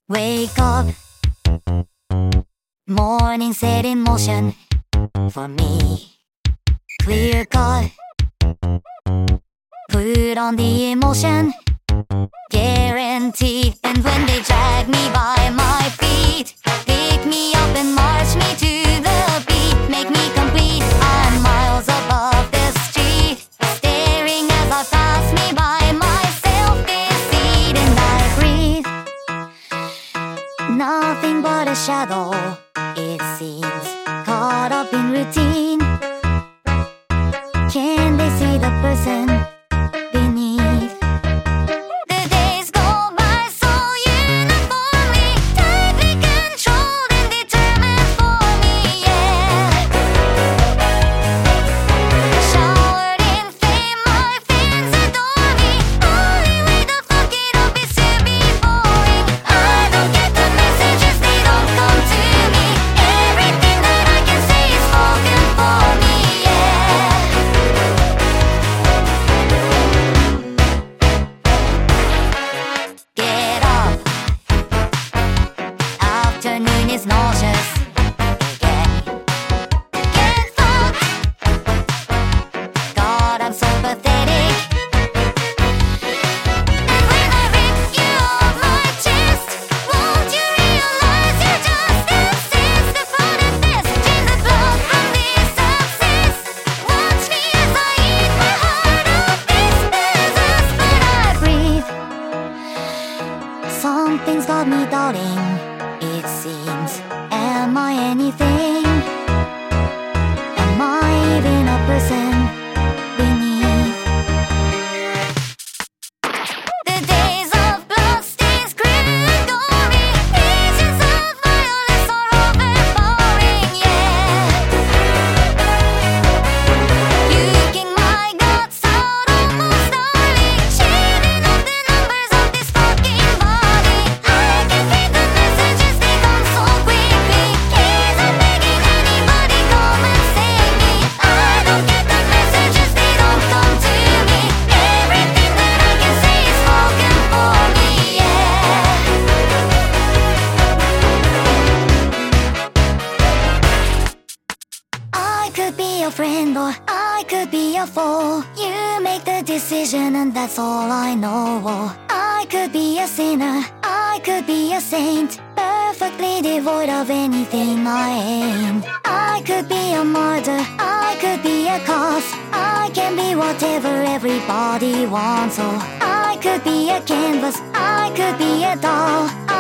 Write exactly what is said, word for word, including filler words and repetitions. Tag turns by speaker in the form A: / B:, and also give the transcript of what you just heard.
A: Wake up, morning set in motion for me. Clear cut, put on the emotion, guaranteed. And when they drag me by my feet, pick me up and march me to the beat, make me complete. I'm miles above the street, staring as I pass me by, myself deceit. And I breathe, nothing but a shadow, it seems, caught up in routine. Can they see the person beneath? The days go by so uniformly, tightly controlled and determined for me, yeah. Showered in fame, my fans adore me. Only way to fuck it up is to be boring. I don't get the messages, they don't come to me. Everything that I can say is spoken for me, yeah. Get up, afternoon is nauseous. Get, get fucked. God, I'm so pathetic. And when I rip you off my chest, won't you realize you just obsessed? The product best, change the blood from this obsess. Watch me as I eat my heart of this business, but I breathe. Something's got me doubting, it seems. Am I anything? Am I even a person beneath? The days of bloodstains, grim and gory, visions of violence are overpowering, yeah. You kick my guts out almost daily, shaving off the numbers of this fucking body. I can read the messages, they come so quickly. Please, I'm begging anybody, come and save me. I don't get the messages, they don't come to me. Everything that I can say is spoken for me, yeah. I could be a friend or I could be a foe. You make the decision and that's all I know. I could be a sinner, I could be a saint, perfectly devoid of anything I ain't. I could be a martyr, I could be a cause. I can be whatever everybody wants. Oh, I could be a canvas, I could be a doll.